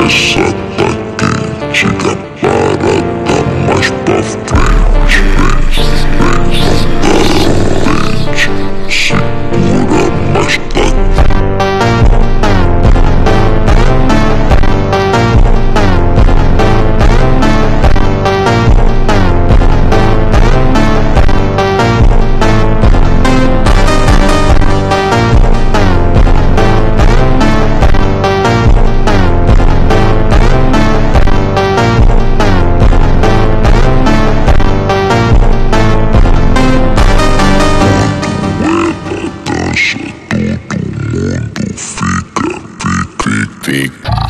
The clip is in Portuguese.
essa tá quente, a parada mais pra frente. Segura, mas tá fica.